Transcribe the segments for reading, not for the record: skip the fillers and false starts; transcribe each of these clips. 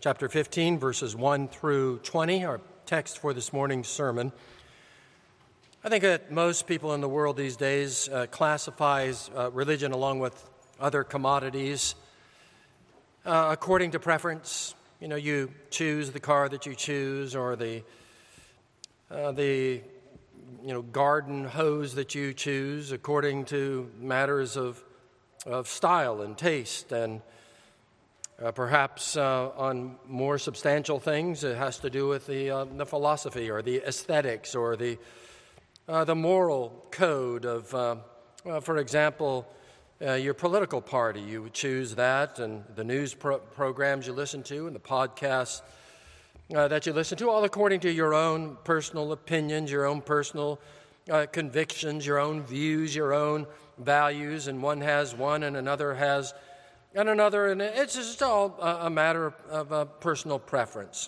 chapter 15, verses 1 through 20, our text for this morning's sermon. I think that most people in the world these days classifies religion along with other commodities according to preference. You know, you choose the car that you choose, or the garden hose that you choose according to matters of style and taste, and perhaps on more substantial things, it has to do with the philosophy or the aesthetics or the moral code of, for example, your political party. You would choose that, and the news programs you listen to and the podcasts that you listen to, all according to your own personal opinions, your own personal convictions, your own views, your own values, and one has one and another has another, and it's just all a matter of personal preference.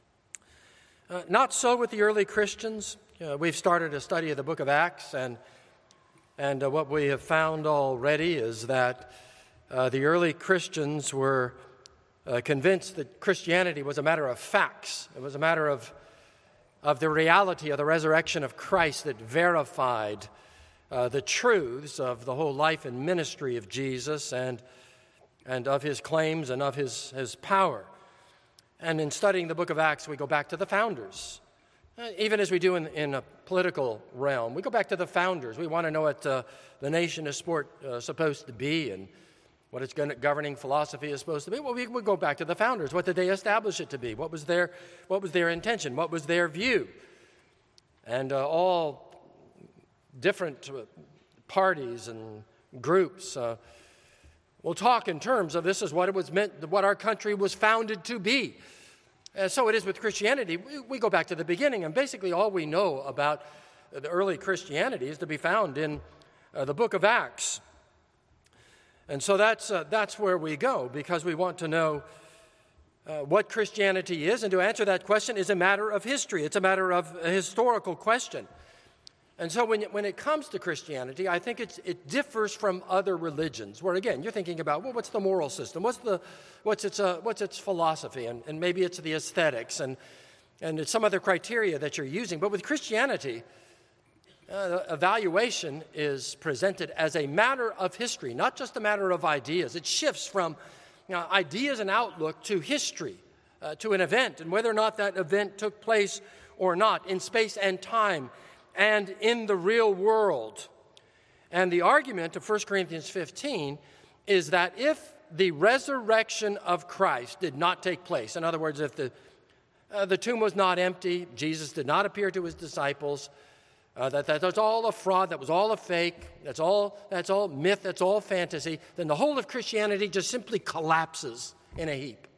Not so with the early Christians. We've started a study of the book of Acts, and what we have found already is that the early Christians were convinced that Christianity was a matter of facts. It was a matter of the reality of the resurrection of Christ that verified the truths of the whole life and ministry of Jesus and of his claims and of his power. And in studying the book of Acts, we go back to the founders. Even as we do in a political realm, we go back to the founders. We want to know what the nation is supposed to be and what its governing philosophy is supposed to be. Well, we go back to the founders. What did they establish it to be? What was their intention? What was their view? And all different parties and groups will talk in terms of this is what it was meant, what our country was founded to be. So it is with Christianity. We go back to the beginning, and basically all we know about the early Christianity is to be found in the book of Acts. And so that's where we go, because we want to know what Christianity is, and to answer that question is a matter of history. It's a matter of a historical question. And so when it comes to Christianity, I think it differs from other religions, where again you're thinking about, well, what's the moral system? What's its philosophy? And maybe it's the aesthetics and it's some other criteria that you're using. But with Christianity, evaluation is presented as a matter of history, not just a matter of ideas. It shifts from ideas and outlook to history, to an event, and whether or not that event took place or not in space and time and in the real world. And the argument of 1 Corinthians 15 is that if the resurrection of Christ did not take place, in other words, if the tomb was not empty, Jesus did not appear to his disciples, that was all a fraud, that was all a fake, that's all myth, that's all fantasy, then the whole of Christianity just simply collapses in a heap.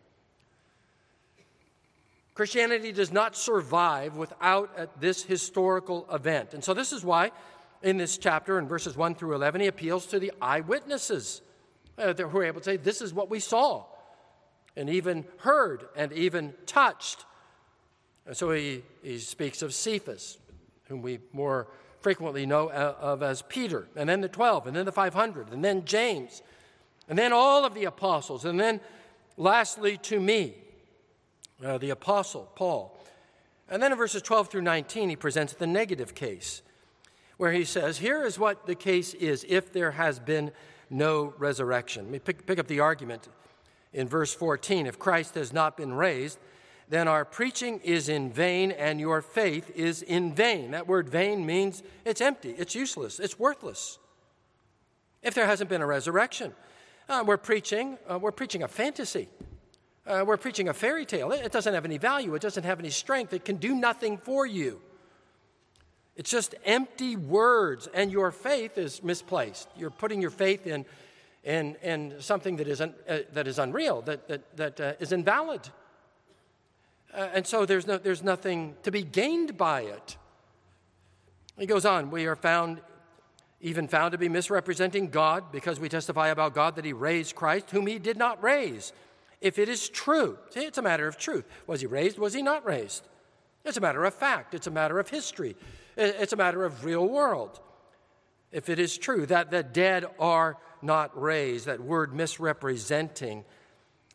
Christianity does not survive without this historical event. And so this is why in this chapter, in verses 1 through 11, he appeals to the eyewitnesses who are able to say, this is what we saw, and even heard, and even touched. And so he speaks of Cephas, whom we more frequently know of as Peter, and then the 12, and then the 500, and then James, and then all of the apostles, and then lastly to me, the apostle Paul. And then in verses 12 through 19, he presents the negative case, where he says, here is what the case is if there has been no resurrection. Let me pick up the argument in verse 14. If Christ has not been raised, then our preaching is in vain and your faith is in vain. That word vain means it's empty, it's useless, it's worthless. If there hasn't been a resurrection, we're preaching a fantasy. We're preaching a fairy tale. It doesn't have any value. It doesn't have any strength. It can do nothing for you. It's just empty words, and your faith is misplaced. You're putting your faith in something that is unreal, that is invalid. And so there's nothing to be gained by it. He goes on, we are found to be misrepresenting God because we testify about God that he raised Christ, whom he did not raise. If it is true, see, it's a matter of truth. Was he raised? Was he not raised? It's a matter of fact. It's a matter of history. It's a matter of real world. If it is true that the dead are not raised, that word misrepresenting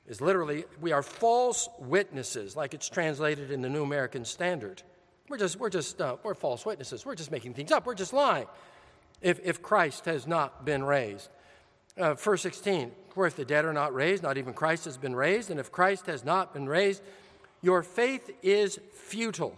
is literally, we are false witnesses, like it's translated in the New American Standard. We're false witnesses. We're just making things up. We're just lying if Christ has not been raised. Verse 16, for if the dead are not raised, not even Christ has been raised, and if Christ has not been raised, your faith is futile,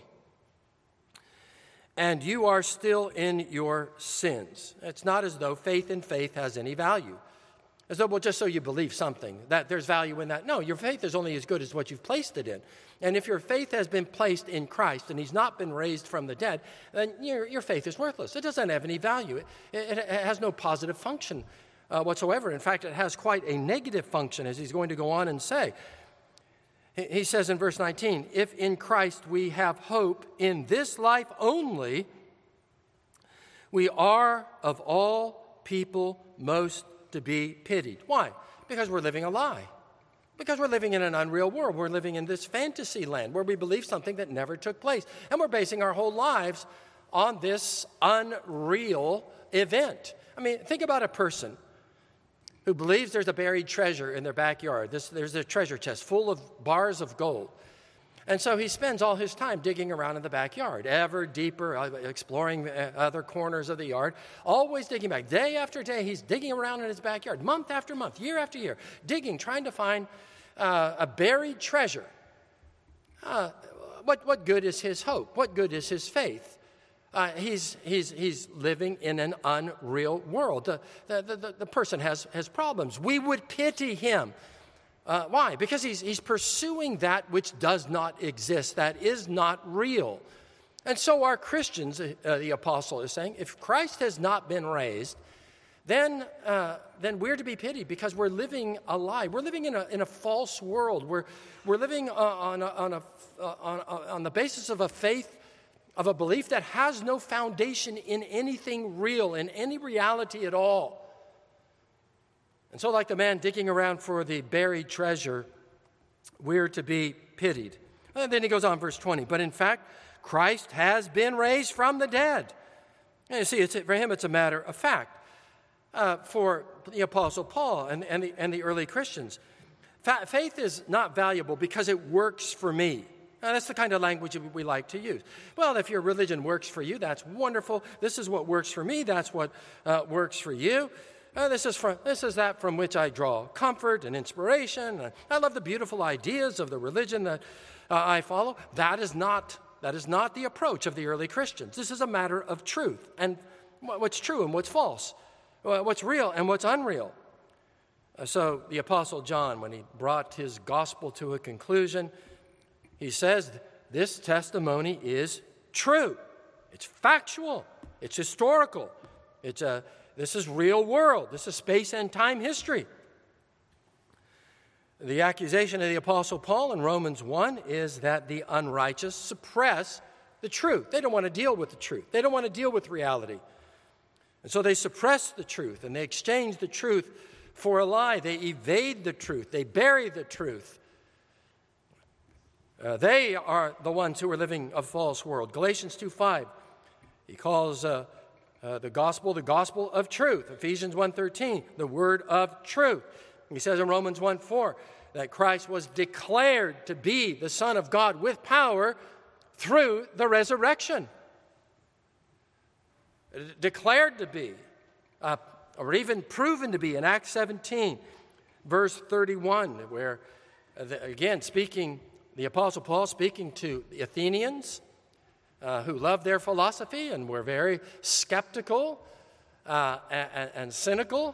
and you are still in your sins. It's not as though faith in faith has any value. As though, well, just so you believe something, that there's value in that. No, your faith is only as good as what you've placed it in. And if your faith has been placed in Christ and he's not been raised from the dead, then your faith is worthless. It doesn't have any value. It has no positive function whatsoever. In fact, it has quite a negative function, as he's going to go on and say. He says in verse 19, if in Christ we have hope in this life only, we are of all people most to be pitied. Why? Because we're living a lie. Because we're living in an unreal world. We're living in this fantasy land where we believe something that never took place. And we're basing our whole lives on this unreal event. I mean, think about a person who believes there's a buried treasure in their backyard. There's a treasure chest full of bars of gold. And so he spends all his time digging around in the backyard, ever deeper, exploring other corners of the yard, always digging back. Day after day, he's digging around in his backyard, month after month, year after year, digging, trying to find a buried treasure. What good is his hope? What good is his faith? He's living in an unreal world. The person has problems. We would pity him. Why? Because he's pursuing that which does not exist, that is not real. And so are Christians, the apostle is saying, if Christ has not been raised, then we're to be pitied because we're living a lie. We're living in a false world. We're living on the basis of a faith, of a belief that has no foundation in anything real, in any reality at all. And so, like the man digging around for the buried treasure, we're to be pitied. And then he goes on, verse 20. But in fact, Christ has been raised from the dead. And you see, for him, it's a matter of fact. For the Apostle Paul and the early Christians, faith is not valuable because it works for me. Now, that's the kind of language we like to use. Well, if your religion works for you, that's wonderful. This is what works for me. That's what works for you. This is that from which I draw comfort and inspiration. I love the beautiful ideas of the religion that I follow. That is not the approach of the early Christians. This is a matter of truth and what's true and what's false, what's real and what's unreal. So the Apostle John, when he brought his gospel to a conclusion, he says this testimony is true. It's factual. It's historical. This is real world. This is space and time history. The accusation of the Apostle Paul in Romans 1 is that the unrighteous suppress the truth. They don't want to deal with the truth. They don't want to deal with reality. And so they suppress the truth and they exchange the truth for a lie. They evade the truth. They bury the truth. They are the ones who are living a false world. Galatians 2:5, he calls the gospel of truth. Ephesians 1:13, the word of truth. He says in Romans 1:4 that Christ was declared to be the Son of God with power through the resurrection. Declared to be, or even proven to be in Acts 17, verse 31, where, again, the Apostle Paul speaking to the Athenians, who loved their philosophy and were very skeptical and cynical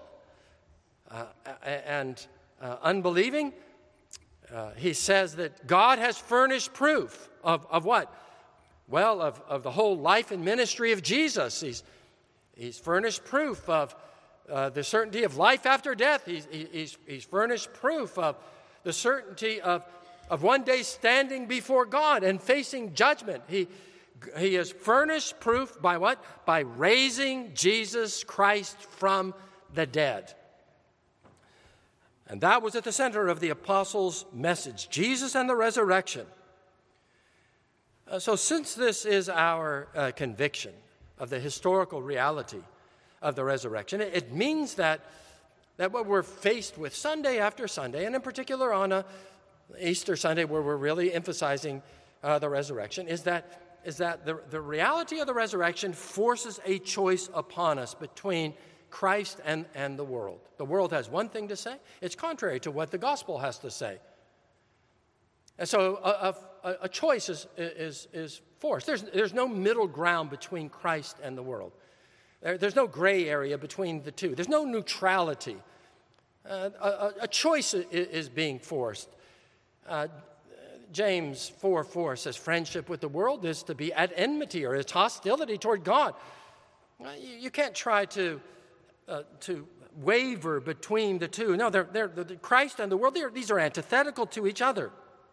and unbelieving. He says that God has furnished proof of what? Well, of the whole life and ministry of Jesus. He's furnished proof of the certainty of life after death. He's furnished proof of the certainty of one day standing before God and facing judgment. He has furnished proof by what? By raising Jesus Christ from the dead. And that was at the center of the apostles' message, Jesus and the resurrection. So since this is our conviction of the historical reality of the resurrection, it means that that what we're faced with Sunday after Sunday, and in particular on a Easter Sunday where we're really emphasizing the resurrection, is that the reality of the resurrection forces a choice upon us between Christ and the world. The world has one thing to say. It's contrary to what the gospel has to say. And so a choice is forced. There's no middle ground between Christ and the world. There's no gray area between the two. There's no neutrality. A choice is being forced. James 4:4 says, friendship with the world is to be at enmity, or it's hostility toward God. You can't try to waver between the two. No, they're Christ and the world, these are antithetical to each other.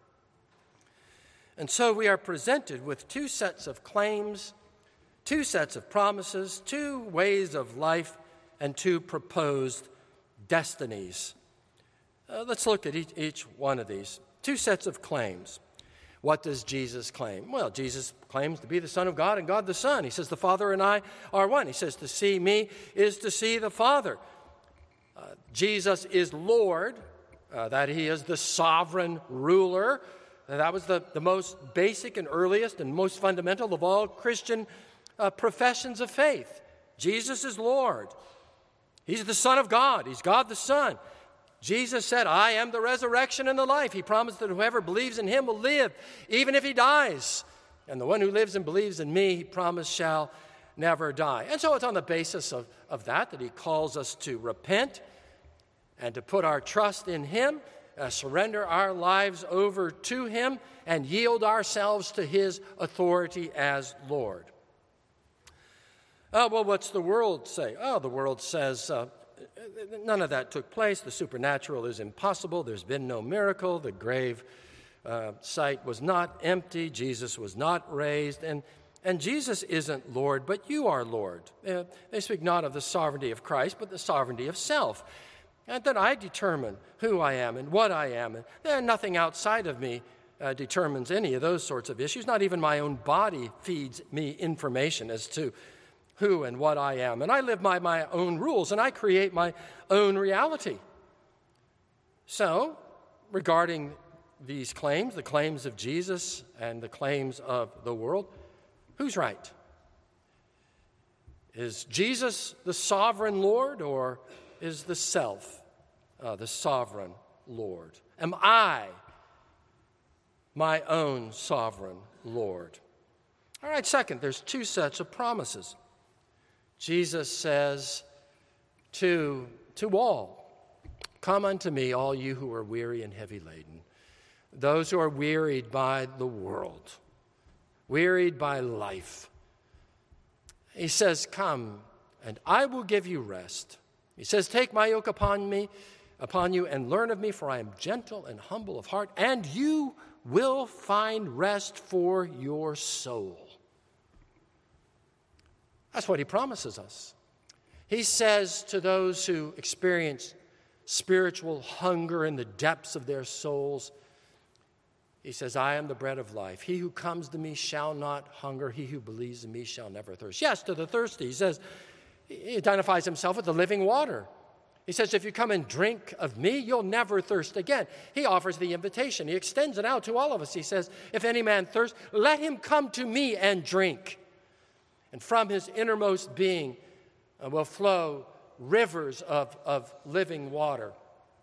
And so we are presented with two sets of claims, two sets of promises, two ways of life, and two proposed destinies. Let's look at each one of these. Two sets of claims. What does Jesus claim? Well, Jesus claims to be the Son of God and God the Son. He says, the Father and I are one. He says, to see me is to see the Father. Jesus is Lord, that he is the sovereign ruler. That was the most basic and earliest and most fundamental of all Christian professions of faith. Jesus is Lord. He's the Son of God. He's God the Son. Jesus said, I am the resurrection and the life. He promised that whoever believes in him will live, even if he dies. And the one who lives and believes in me, he promised, shall never die. And so it's on the basis of that he calls us to repent and to put our trust in him, surrender our lives over to him, and yield ourselves to his authority as Lord. Well, what's the world say? The world says, none of that took place. The supernatural is impossible. There's been no miracle. The grave site was not empty. Jesus was not raised. And Jesus isn't Lord, but you are Lord. They speak not of the sovereignty of Christ, but the sovereignty of self. And that I determine who I am and what I am. And nothing outside of me determines any of those sorts of issues. Not even my own body feeds me information as to who and what I am. And I live by my own rules, and I create my own reality. So, regarding these claims, the claims of Jesus and the claims of the world, who's right? Is Jesus the sovereign Lord, or is the self the sovereign Lord? Am I my own sovereign Lord? All right, second, there's two sets of promises. Jesus says to all, come unto me, all you who are weary and heavy laden, those who are wearied by the world, wearied by life. He says, come, and I will give you rest. He says, take my yoke upon you, and learn of me, for I am gentle and humble of heart, and you will find rest for your soul. That's what he promises us. He says to those who experience spiritual hunger in the depths of their souls, he says, I am the bread of life. He who comes to me shall not hunger. He who believes in me shall never thirst. Yes, to the thirsty. He says, he identifies himself with the living water. He says, if you come and drink of me, you'll never thirst again. He offers the invitation. He extends it out to all of us. He says, if any man thirst, let him come to me and drink. And from his innermost being will flow rivers of living water.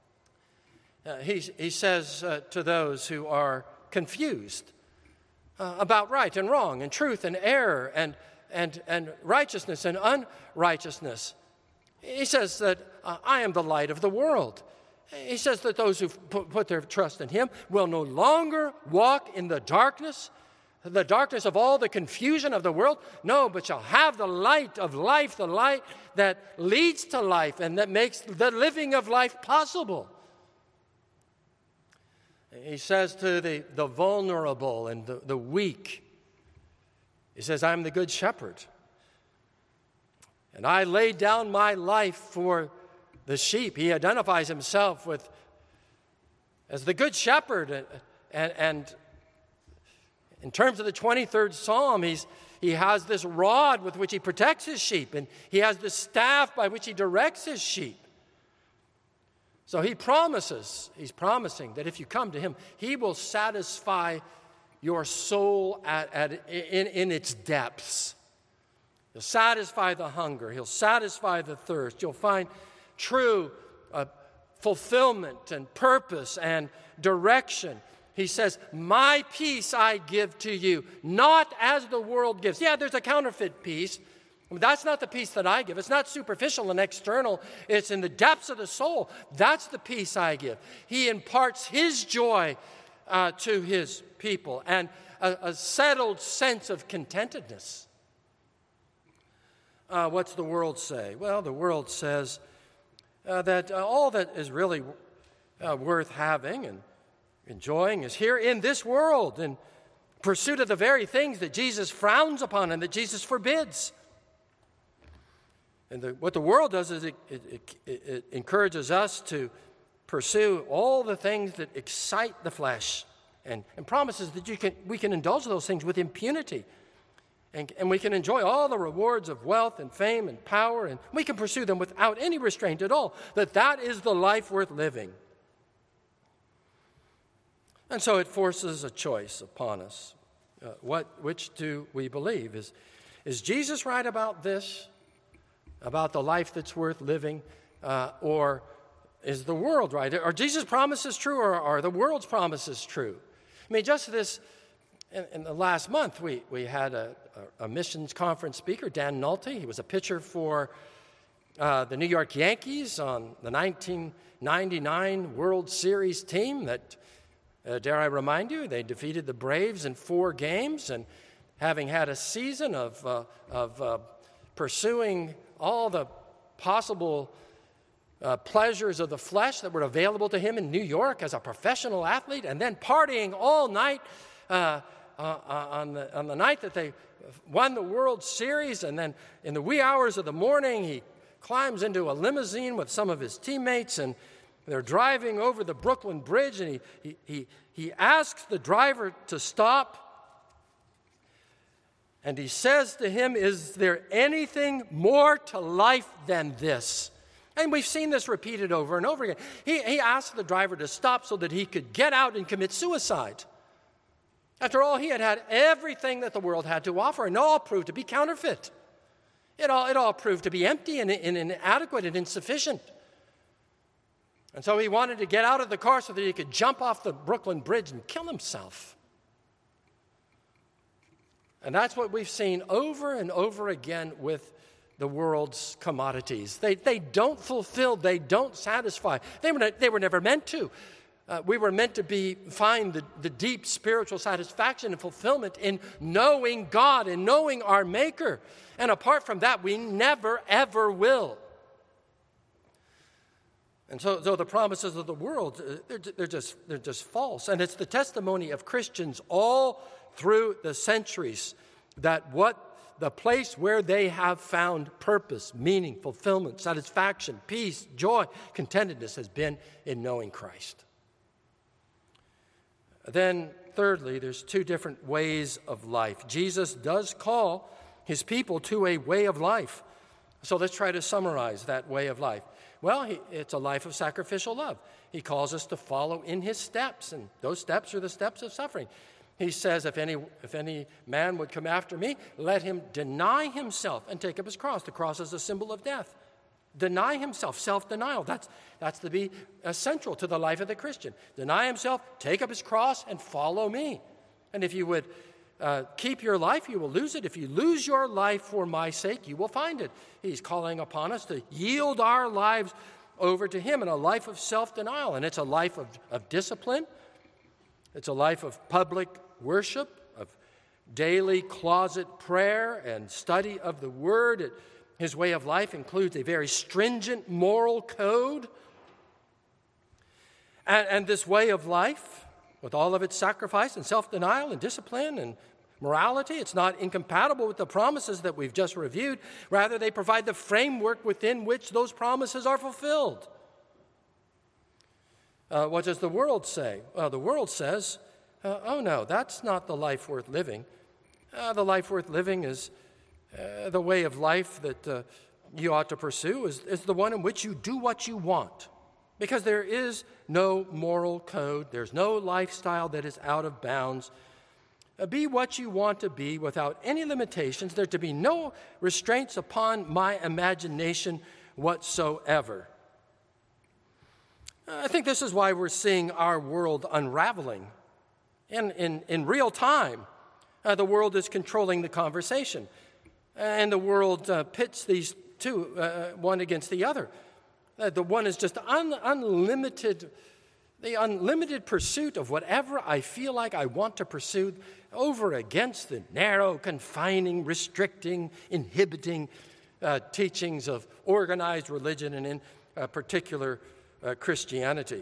He says to those who are confused about right and wrong and truth and error and righteousness and unrighteousness, he says that I am the light of the world. He says that those who put their trust in him will no longer walk in the darkness of all the confusion of the world. No, but shall have the light of life, the light that leads to life and that makes the living of life possible. He says to the vulnerable and the weak, he says, I'm the good shepherd. And I laid down my life for the sheep. He identifies himself as the good shepherd. And in terms of the 23rd Psalm, he has this rod with which he protects his sheep, and he has the staff by which he directs his sheep. So he's promising that if you come to him, he will satisfy your soul in its depths. He'll satisfy the hunger. He'll satisfy the thirst. You'll find true fulfillment and purpose and direction. He says, my peace I give to you, not as the world gives. Yeah, there's a counterfeit peace. That's not the peace that I give. It's not superficial and external. It's in the depths of the soul. That's the peace I give. He imparts his joy to his people and a settled sense of contentedness. What's the world say? Well, the world says that all that is really worth having and enjoying is here in this world, in pursuit of the very things that Jesus frowns upon and that Jesus forbids. And what the world does is it encourages us to pursue all the things that excite the flesh and promises that we can indulge those things with impunity. And we can enjoy all the rewards of wealth and fame and power, and we can pursue them without any restraint at all. That is the life worth living. And so it forces a choice upon us. Which do we believe? Is Jesus right about this? About the life that's worth living? Or is the world right? Are Jesus' promises true, or are the world's promises true? I mean, just this, in the last month, we had a missions conference speaker, Dan Nolte. He was a pitcher for the New York Yankees on the 1999 World Series team that, dare I remind you, they defeated the Braves in 4 games, and having had a season of pursuing all the possible pleasures of the flesh that were available to him in New York as a professional athlete, and then partying all night on the night that they won the World Series, and then in the wee hours of the morning, he climbs into a limousine with some of his teammates, and they're driving over the Brooklyn Bridge, and he asks the driver to stop. And he says to him, is there anything more to life than this? And we've seen this repeated over and over again. He asked the driver to stop so that he could get out and commit suicide. After all, he had everything that the world had to offer, and it all proved to be counterfeit. It all proved to be empty and inadequate and insufficient. And so he wanted to get out of the car so that he could jump off the Brooklyn Bridge and kill himself. And that's what we've seen over and over again with the world's commodities. They don't fulfill, they don't satisfy. They were never meant to. We were meant to find the deep spiritual satisfaction and fulfillment in knowing God and knowing our Maker. And apart from that, we never, ever will. And so the promises of the world, they're just false. And it's the testimony of Christians all through the centuries that the place where they have found purpose, meaning, fulfillment, satisfaction, peace, joy, contentedness has been in knowing Christ. Then, thirdly, there's 2 different ways of life. Jesus does call his people to a way of life. So let's try to summarize that way of life. Well, it's a life of sacrificial love. He calls us to follow in his steps, and those steps are the steps of suffering. He says, if any man would come after me, let him deny himself and take up his cross. The cross is a symbol of death. Deny himself, self-denial. That's to be essential to the life of the Christian. Deny himself, take up his cross, and follow me. And if you would keep your life, you will lose it. If you lose your life for my sake, you will find it. He's calling upon us to yield our lives over to him in a life of self-denial. And it's a life of discipline. It's a life of public worship, of daily closet prayer and study of the Word. His way of life includes a very stringent moral code. And this way of life, with all of its sacrifice and self-denial and discipline and morality, it's not incompatible with the promises that we've just reviewed. Rather, they provide the framework within which those promises are fulfilled. What does the world say? Well, the world says, oh no, that's not the life worth living. The life worth living is the way of life that you ought to pursue is the one in which you do what you want. because there is no moral code. There's no lifestyle that is out of bounds. Be what you want to be without any limitations. There to be no restraints upon my imagination whatsoever. I think this is why we're seeing our world unraveling. In real time, the world is controlling the conversation. And the world pits these two, one against the other. The one is just unlimited, the unlimited pursuit of whatever I feel like I want to pursue over against the narrow, confining, restricting, inhibiting teachings of organized religion and in particular Christianity.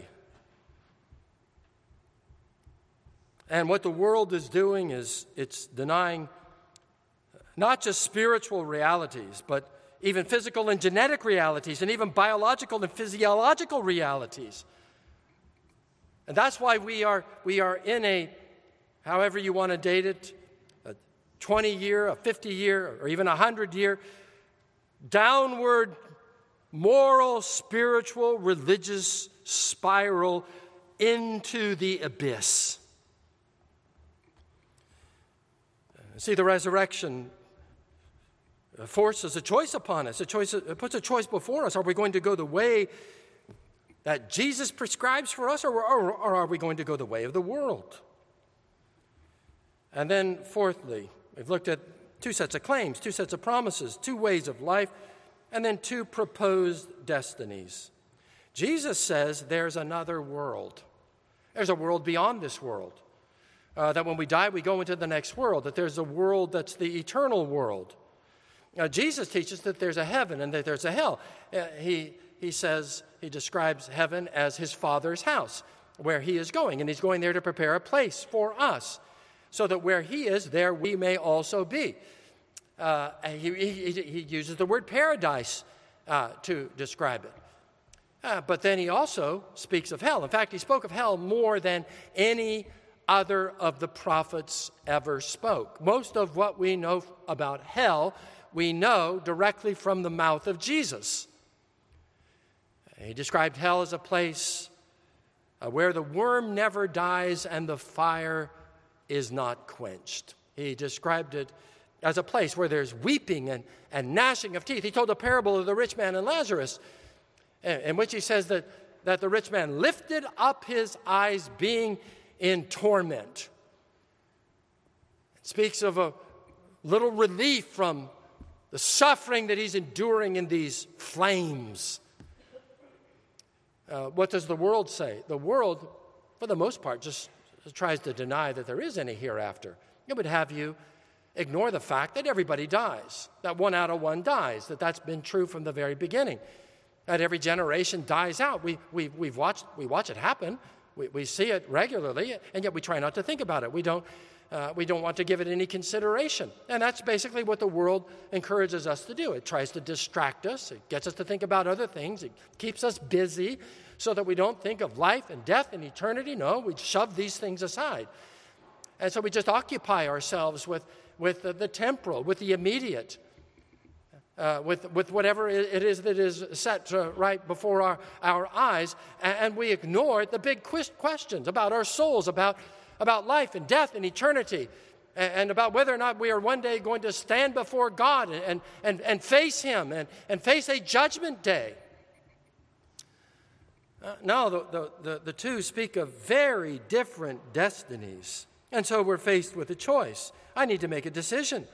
And what the world is doing is it's denying not just spiritual realities, but even physical and genetic realities, and even biological and physiological realities. And that's why we are in a, however you want to date it, a 20-year, a 50-year, or even a 100-year, downward moral, spiritual, religious spiral into the abyss. See, the resurrection forces a choice upon us. It puts a choice before us. Are we going to go the way that Jesus prescribes for us, or are we going to go the way of the world? And then fourthly, we've looked at two sets of claims, two sets of promises, two ways of life, and then two proposed destinies. Jesus says there's another world. There's a world beyond this world. That when we die, we go into the next world, that there's a world that's the eternal world. Jesus teaches that there's a heaven and that there's a hell. He says, he describes heaven as his Father's house, where he is going, and he's going there to prepare a place for us, so that where he is, there we may also be. He uses the word paradise to describe it. But then he also speaks of hell. In fact, he spoke of hell more than any other of the prophets ever spoke. Most of what we know about hell, we know directly from the mouth of Jesus. He described hell as a place where the worm never dies and the fire is not quenched. He described it as a place where there's weeping and gnashing of teeth. He told a parable of the rich man and Lazarus, in which he says that the rich man lifted up his eyes being in torment. It speaks of a little relief from the suffering that he's enduring in these flames. What does the world say? The world, for the most part, just tries to deny that there is any hereafter. It would have you ignore the fact that everybody dies, that 1 out of 1 dies, that's been true from the very beginning, that every generation dies out. We watch it happen. We see it regularly, and yet we try not to think about it. We don't want to give it any consideration. And that's basically what the world encourages us to do. It tries to distract us. It gets us to think about other things. It keeps us busy so that we don't think of life and death and eternity. No, we shove these things aside. And so we just occupy ourselves with the temporal, with the immediate, with whatever it is that is set right before our eyes, and we ignore the big questions about our souls, about life and death and eternity, and about whether or not we are one day going to stand before God and face Him and face a judgment day. No, the two speak of very different destinies, and so we're faced with a choice. I need to make a decision.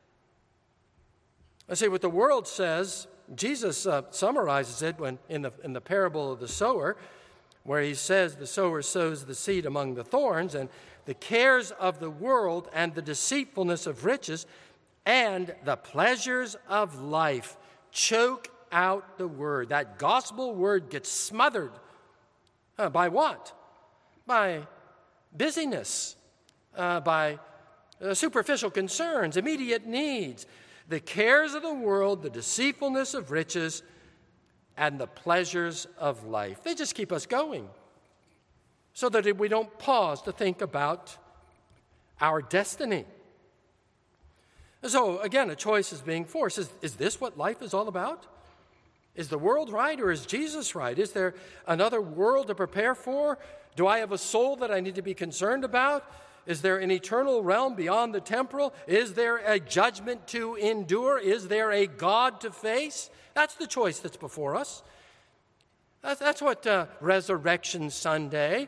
I see what the world says. Jesus summarizes it when in the parable of the sower, where he says the sower sows the seed among the thorns, and the cares of the world and the deceitfulness of riches and the pleasures of life choke out the word. That gospel word gets smothered. By what? By busyness, by superficial concerns, immediate needs, the cares of the world, the deceitfulness of riches, and the pleasures of life. They just keep us going so that we don't pause to think about our destiny. So, again, a choice is being forced. Is this what life is all about? Is the world right or is Jesus right? Is there another world to prepare for? Do I have a soul that I need to be concerned about? Is there an eternal realm beyond the temporal? Is there a judgment to endure? Is there a God to face? That's the choice that's before us. That's what Resurrection Sunday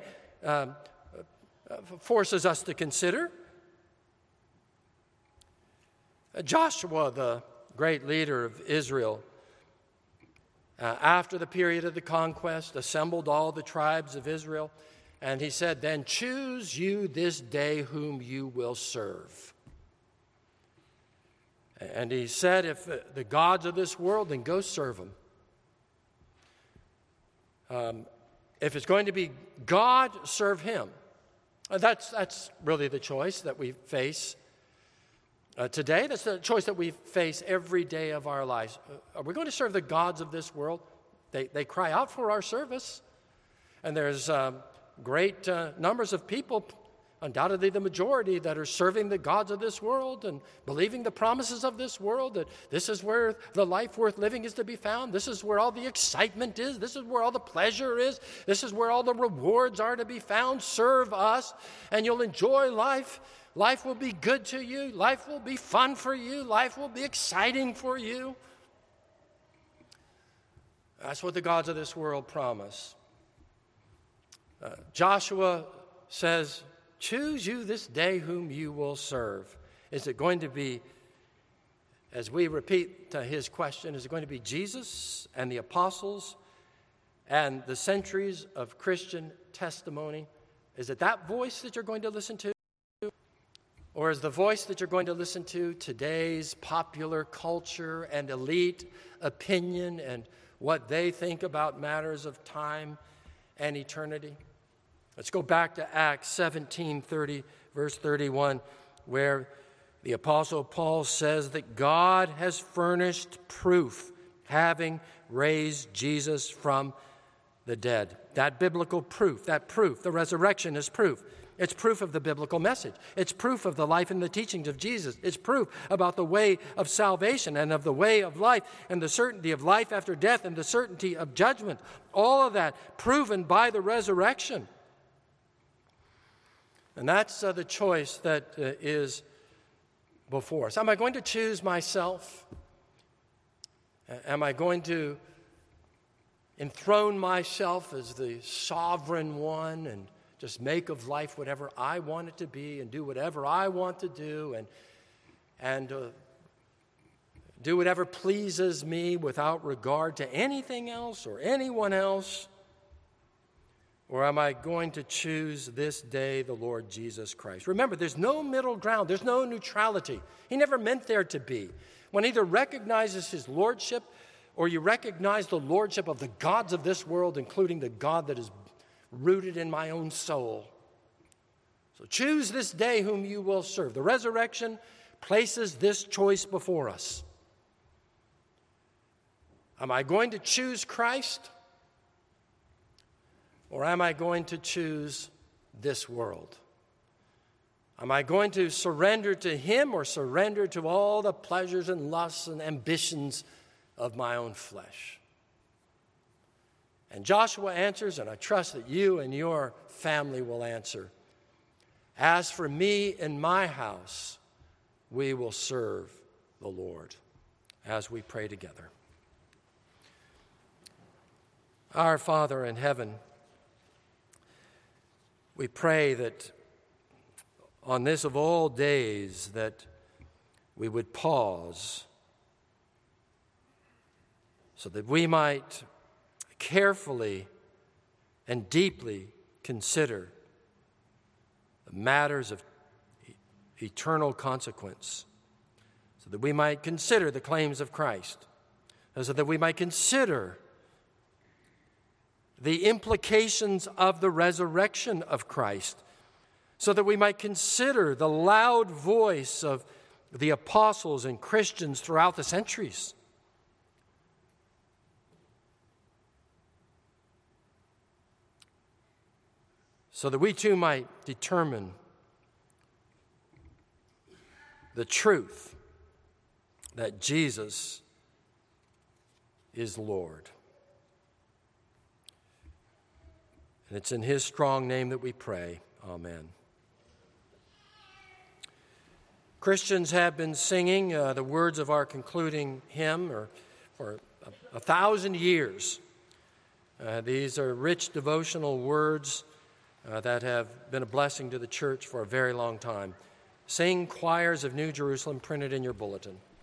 forces us to consider. Joshua, the great leader of Israel, after the period of the conquest, assembled all the tribes of Israel, and he said, "Then choose you this day whom you will serve." And he said, if the gods of this world, then go serve them. If it's going to be God, serve him. That's really the choice that we face today. That's the choice that we face every day of our lives. Are we going to serve the gods of this world? They cry out for our service. And there's great numbers of people, undoubtedly the majority, that are serving the gods of this world and believing the promises of this world, that this is where the life worth living is to be found. This is where all the excitement is. This is where all the pleasure is. This is where all the rewards are to be found. Serve us and you'll enjoy life. Life will be good to you. Life will be fun for you. Life will be exciting for you. That's what the gods of this world promise. Joshua says, choose you this day whom you will serve. Is it going to be, as we repeat his question, is it going to be Jesus and the apostles and the centuries of Christian testimony? Is it that voice that you're going to listen to? Or is the voice that you're going to listen to today's popular culture and elite opinion and what they think about matters of time and eternity? Let's go back to Acts 17:30, verse 31, where the Apostle Paul says that God has furnished proof, having raised Jesus from the dead. That biblical proof, the resurrection is proof. It's proof of the biblical message. It's proof of the life and the teachings of Jesus. It's proof about the way of salvation and of the way of life and the certainty of life after death and the certainty of judgment. All of that proven by the resurrection. And that's the choice that is before us. Am I going to choose myself? Am I going to enthrone myself as the sovereign one and just make of life whatever I want it to be and do whatever I want to do and do whatever pleases me without regard to anything else or anyone else? Or am I going to choose this day the Lord Jesus Christ? Remember, there's no middle ground. There's no neutrality. He never meant there to be. One either recognizes his lordship or you recognize the lordship of the gods of this world, including the God that is rooted in my own soul. So choose this day whom you will serve. The resurrection places this choice before us. Am I going to choose Christ? Or am I going to choose this world? Am I going to surrender to him or surrender to all the pleasures and lusts and ambitions of my own flesh? And Joshua answers, and I trust that you and your family will answer, as for me and my house, we will serve the Lord, as we pray together. Our Father in heaven, we pray that on this of all days that we would pause so that we might carefully and deeply consider the matters of eternal consequence, so that we might consider the claims of Christ, so that we might consider the implications of the resurrection of Christ, so that we might consider the loud voice of the apostles and Christians throughout the centuries. So that we too might determine the truth that Jesus is Lord. And it's in his strong name that we pray. Amen. Christians have been singing the words of our concluding hymn for 1,000 years. These are rich devotional words that have been a blessing to the church for a very long time. Sing Choirs of New Jerusalem, printed in your bulletin.